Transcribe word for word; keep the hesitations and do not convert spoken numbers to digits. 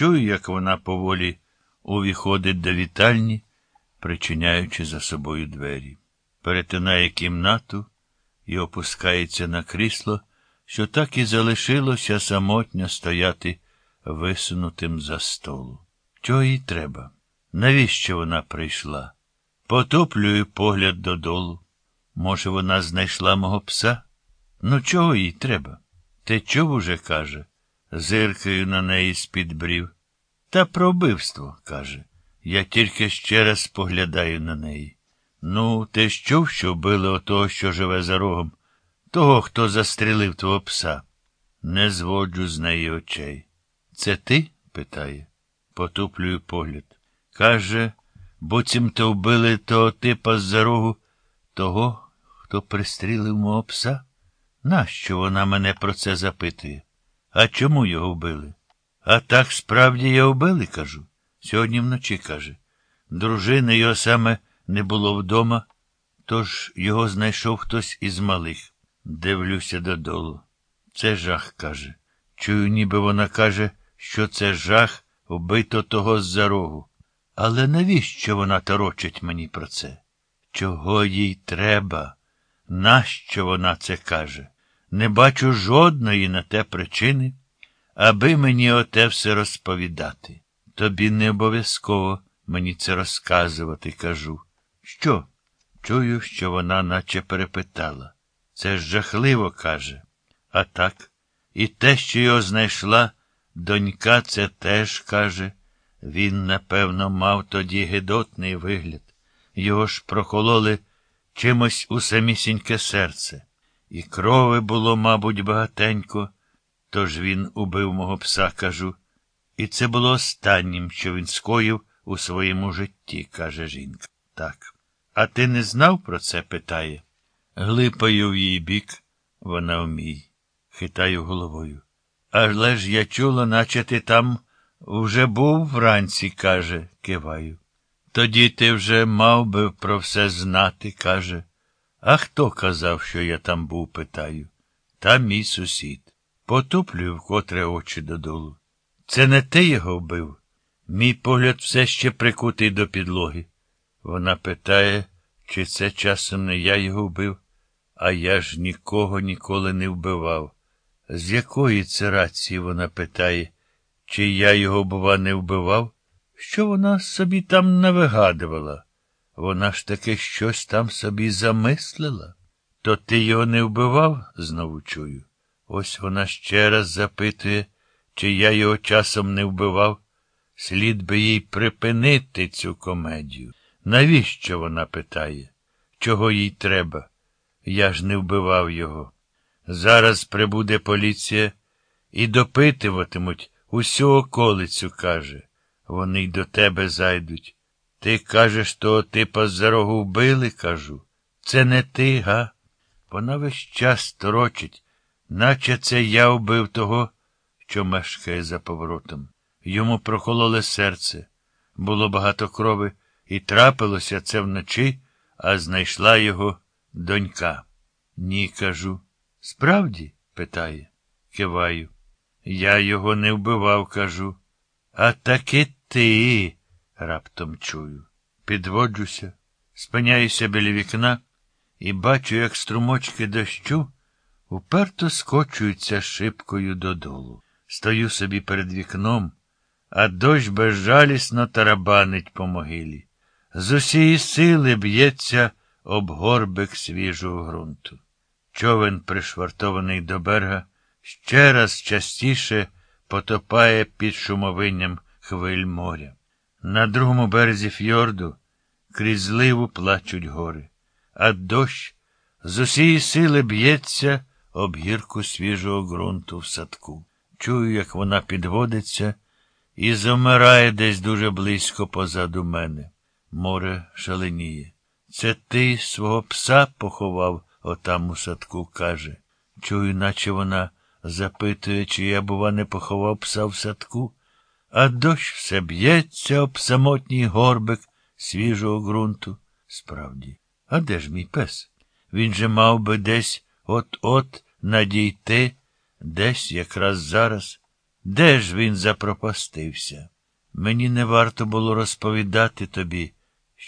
Чую, як вона поволі увіходить до вітальні, причиняючи за собою двері. Перетинає кімнату і опускається на крісло, що так і залишилося самотньо стояти висунутим за столу. Чого їй треба? Навіщо вона прийшла? Потоплюю погляд додолу. Може, вона знайшла мого пса? Ну, чого їй треба? Ти чув уже, каже, зиркаю на неї з-під брів. Та про вбивство, каже. Я тільки ще раз поглядаю на неї. Ну, ти ж чув, що вбили отого, що живе за рогом? Того, хто застрелив твого пса. Не зводжу з неї очей. Це ти? Питає. Потуплюю погляд. Каже, буцімто вбили того типа з-за рогу, того, хто пристрілив мого пса? Нащо вона мене про це запитує? А чому його вбили? А так справді його вбили, кажу. Сьогодні вночі, каже. Дружини його саме не було вдома, тож його знайшов хтось із малих. Дивлюся додолу. Це жах, каже. Чую, ніби вона каже, що це жах вбито того з-за рогу. Але навіщо вона торочить мені про це? Чого їй треба? Нащо вона це каже? Не бачу жодної на те причини, аби мені оте все розповідати. Тобі не обов'язково мені це розказувати, кажу. Що? Чую, що вона наче перепитала. Це ж жахливо, каже. А так, і те, що його знайшла, донька це теж, каже. Він, напевно, мав тоді гидотний вигляд. Його ж прокололи чимось у самісіньке серце. І крови було, мабуть, багатенько, тож він убив мого пса, кажу. І це було останнім, що він скоїв у своєму житті, каже жінка. Так. А ти не знав про це, питає. Глипаю в її бік, вона в мій. Хитаю головою. Але ж я чула, наче ти там вже був вранці, каже, киваю. Тоді ти вже мав би про все знати, каже. А хто казав, що я там був, питаю. Та мій сусід. Потуплюю вкотре очі додолу. Це не ти його вбив? Мій погляд все ще прикутий до підлоги. Вона питає, чи це часом не я його вбив, а я ж нікого ніколи не вбивав. З якої це рації, вона питає, чи я його, бува, не вбивав? Що вона собі там навигадувала? Вона ж таки щось там собі замислила. То ти його не вбивав? Знову чую. Ось вона ще раз запитує, чи я його часом не вбивав. Слід би їй припинити цю комедію. Навіщо, вона питає? Чого їй треба? Я ж не вбивав його. Зараз прибуде поліція і допитуватимуть усю околицю, каже. Вони й до тебе зайдуть. Ти кажеш, того типа з-за рогу вбили, кажу. Це не ти, га? Вона весь час торочить, наче це я вбив того, що мешкає за поворотом. Йому прокололи серце. Було багато крови, і трапилося це вночі, а знайшла його донька. Ні, кажу. Справді? Питає. Киваю. Я його не вбивав, кажу. А таки ти, раптом чую. Підводжуся, спиняюся біля вікна і бачу, як струмочки дощу уперто скочуються шибкою додолу. Стою собі перед вікном, а дощ безжалісно тарабанить по могилі. З усієї сили б'ється об горбик свіжого ґрунту. Човен, пришвартований до берега, ще раз частіше потопає під шумовинням хвиль моря. На другому березі фьорду крізь зливу плачуть гори, а дощ з усієї сили б'ється об гірку свіжого ґрунту в садку. Чую, як вона підводиться і замирає десь дуже близько позаду мене. Море шаленіє. Це ти свого пса поховав отам у садку, каже. Чую, наче вона запитує, чи я, бува, не поховав пса в садку. А дощ все б'ється об самотній горбик свіжого ґрунту. Справді, а де ж мій пес? Він же мав би десь от-от надійти, десь якраз зараз. Де ж він запропастився? Мені не варто було розповідати тобі,